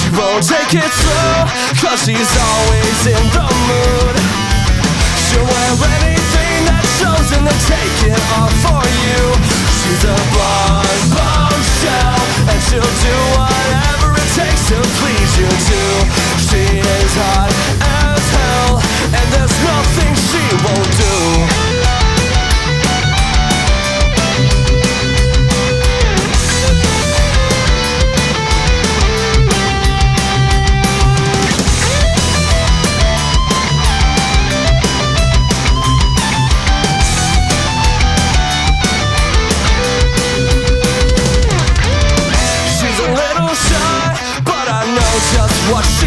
She won't take it slow, cause she's always in the mood. She'll wear anything that shows and then take it off for you. She's a blonde bombshell, and she'll do whatever it takes to please you too. She is hot as hell, and there's nothing she won't do. Just what she